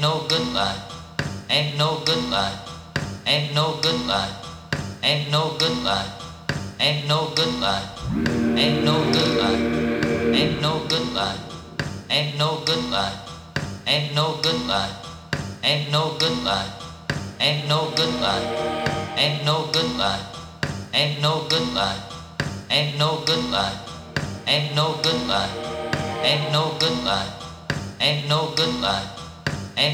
no good life, ain't no good life, ain't no good life, ain't no good life, ain't no good life, ain't no good life, ain't no good life, ain't no good life, ain't no good life, ain't no good life, ain't no good life, ain't no good life, ain't no good life, ain't no good life, ain't no good life, ain't no good life, ain't no good life.